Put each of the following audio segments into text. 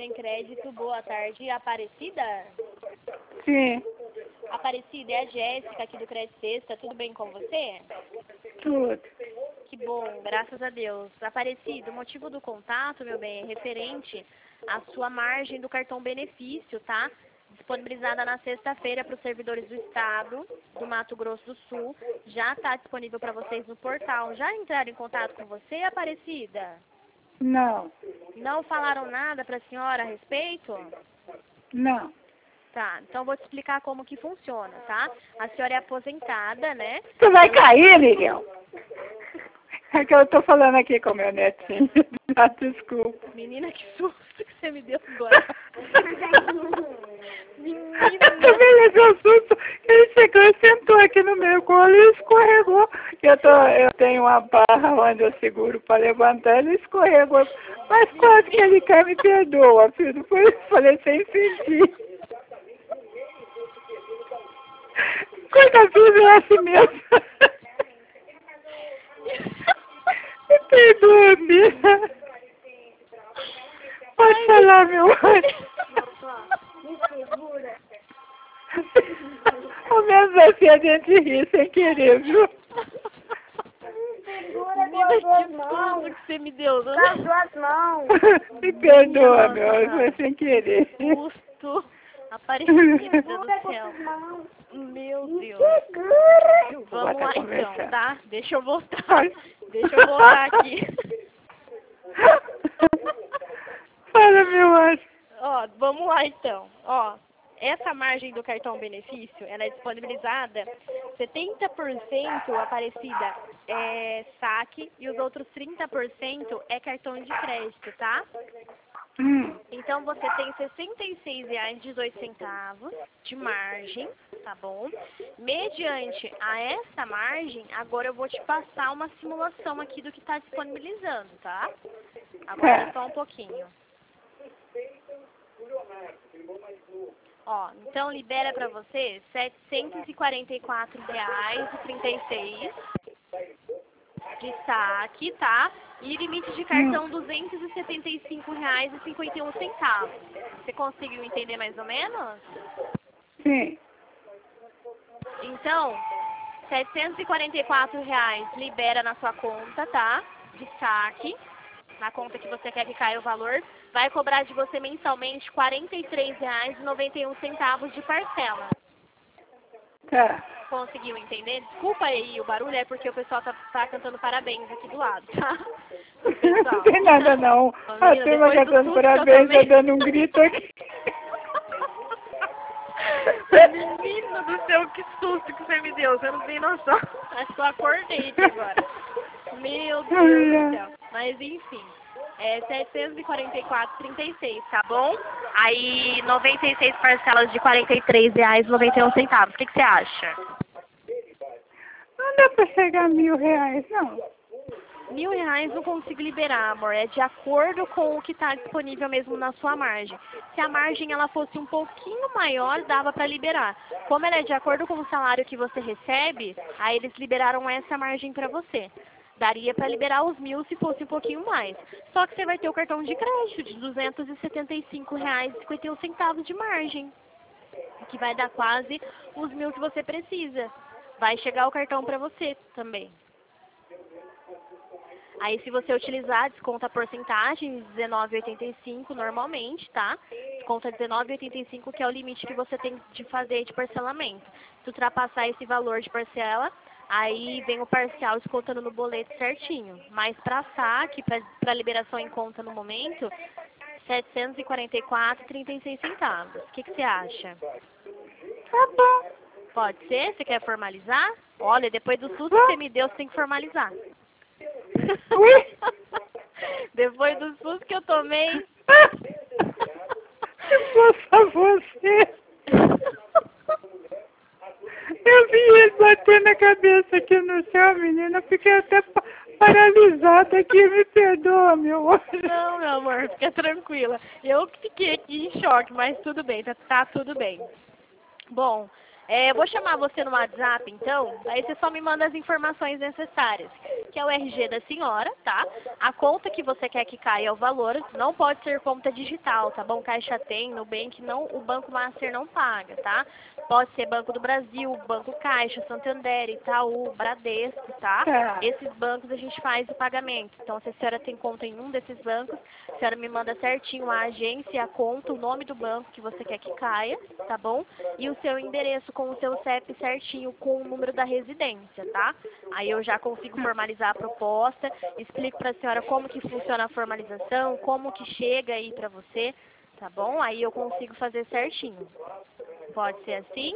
em crédito. Boa tarde, Aparecida? Sim, Aparecida, é a Jéssica aqui do Crédito Sexta. Tudo bem com você? tudo. Que bom, graças a Deus. Aparecida, o motivo do contato, meu bem, é referente à sua margem do cartão benefício, tá? Disponibilizada na sexta-feira para os servidores do Estado, do Mato Grosso do Sul. Já está disponível para vocês no portal. Já entraram em contato com você, Aparecida? Não, Não falaram nada para a senhora a respeito? não. Tá, então vou te explicar como que funciona, tá? A senhora é aposentada, né? Tu vai cair, Miguel? É que eu tô falando aqui com meu netinho. Ah, desculpa. Menina, que susto que você me deu agora. Menina. Também levou susto. Ele chegou e sentou aqui no meu colo e escorregou. Eu tenho uma barra onde eu seguro para levantar, ele escorregou. Mas quase que ele quer me perdoa, filho. Foi, eu falei sem sentir. Coisa viva é assim mesmo. Me perdoa, filha. Pode falar, meu anjo. Me segura. Ao menos assim a gente ri sem querer, viu? Segura Menina, com as que duas susto mãos. que você me deu, Com né? as duas mãos. Me perdoa, Nossa, meu anjo, cara. foi sem querer. Susto. Aparecida do Segura com céu. as mãos. Meu Me Deus. segura. Vamos lá então, conversando. tá? Deixa eu voltar. Ai. Deixa eu voltar aqui. Fala, meu anjo. Ó, vamos lá então. Ó, essa margem do cartão benefício, ela é disponibilizada 70% Aparecida é saque e os outros 30% é cartão de crédito, tá? Então você tem R$ 66,18 de margem, tá bom? Mediante a essa margem, agora eu vou te passar uma simulação aqui do que está disponibilizando, tá? Agora só um pouquinho. Ó, então libera para você R$ 744,36 de saque, tá? E limite de cartão R$ 275,51. Você conseguiu entender mais ou menos? Sim. Então, R$ 744 libera na sua conta, tá? De saque, na conta que você quer que caia o valor. Vai cobrar de você mensalmente R$ 43,91 de parcela. Tá. Conseguiu entender? Desculpa aí o barulho, é porque o pessoal tá cantando parabéns aqui do lado, tá? O pessoal. Não tem nada não. A Menina, turma depois do cantando susto parabéns, que eu tá dando um grito aqui. Menino do céu, que susto que você me deu, você não tem noção. Acho que eu acordei aqui agora. Meu Deus do céu. Mas enfim, é 744,36, tá bom? Aí 96 parcelas de R$ 43,91. O que você acha? Não dá pra chegar a R$ 1.000, não. R$ 1.000 não consigo liberar, amor. É de acordo com o que está disponível mesmo na sua margem. Se a margem ela fosse um pouquinho maior, dava para liberar. Como ela é de acordo com o salário que você recebe, aí eles liberaram essa margem para você. Daria para liberar os 1.000 se fosse um pouquinho mais. Só que você vai ter o cartão de crédito de R$ 275,51 de margem, que vai dar quase os 1.000 que você precisa. Vai chegar o cartão para você também. Aí, se você utilizar, desconta a porcentagem de R$19,85 normalmente, tá? Desconta R$19,85, que é o limite que você tem de fazer de parcelamento. Se ultrapassar esse valor de parcela, aí vem o parcial descontando no boleto certinho. Mas para saque, para liberação em conta no momento, R$ 744,36. O que você acha? Tá bom. Pode ser? Você quer formalizar? Olha, depois do susto que você me deu, você tem que formalizar. Ui. Depois do susto que eu tomei. Se fosse você. Eu vi ele bater na cabeça aqui no céu, menina. Eu fiquei até paralisada aqui. Me perdoa, meu anjo. Não, meu amor, fica tranquila. Eu que fiquei aqui em choque, mas tudo bem, tá tudo bem. Bom, Eu vou chamar você no WhatsApp, então, aí você só me manda as informações necessárias, que é o RG da senhora, tá? A conta que você quer que caia o valor, não pode ser conta digital, tá bom? Caixa Tem, Nubank, não, o Banco Master não paga, tá? Pode ser Banco do Brasil, Banco Caixa, Santander, Itaú, Bradesco, tá? Tá. Esses bancos a gente faz o pagamento. Então, se a senhora tem conta em um desses bancos, a senhora me manda certinho a agência, a conta, o nome do banco que você quer que caia, tá bom? E o seu endereço com o seu CEP certinho, com o número da residência, tá? Aí eu já consigo formalizar a proposta, explico para a senhora como que funciona a formalização, como que chega aí para você, tá bom? Aí eu consigo fazer certinho. Pode ser assim?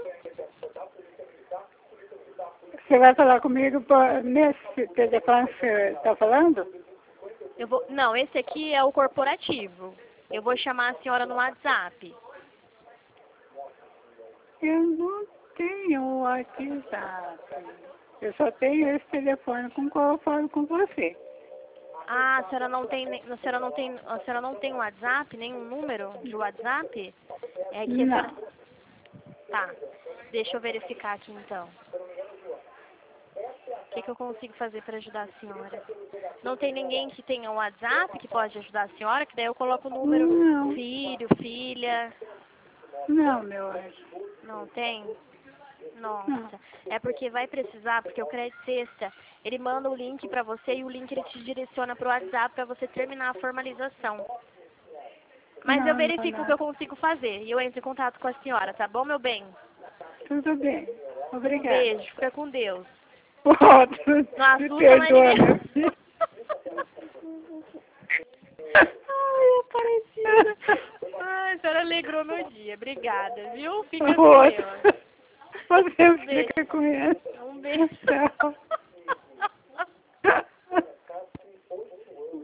Você vai falar comigo nesse telefone que você está falando? Não, esse aqui é o corporativo. Eu vou chamar a senhora no WhatsApp. Eu não tenho WhatsApp. Eu só tenho esse telefone com o qual eu falo com você. Ah, a senhora não tem, a senhora não tem WhatsApp, nenhum número de WhatsApp? É que a senhora... Não. Tá, deixa eu verificar aqui então. O que eu consigo fazer para ajudar a senhora? Não tem ninguém que tenha um WhatsApp que pode ajudar a senhora? Que daí eu coloco o número Não. filho, filha. Não, meu anjo. Não tem? Não. Nossa, é porque vai precisar, porque o Crédito Sexta, ele manda o link pra você e o link ele te direciona pro WhatsApp pra você terminar a formalização. Mas eu verifico o que eu consigo fazer e eu entro em contato com a senhora, tá bom, meu bem? Tudo bem. Um Obrigada. beijo, fica com Deus. Outro. Não assusta, Me perdoa, mas meu ninguém... filho. Ai, Aparecida. Ai, a senhora alegrou meu dia. Obrigada, viu? Fica com Outro. Deus.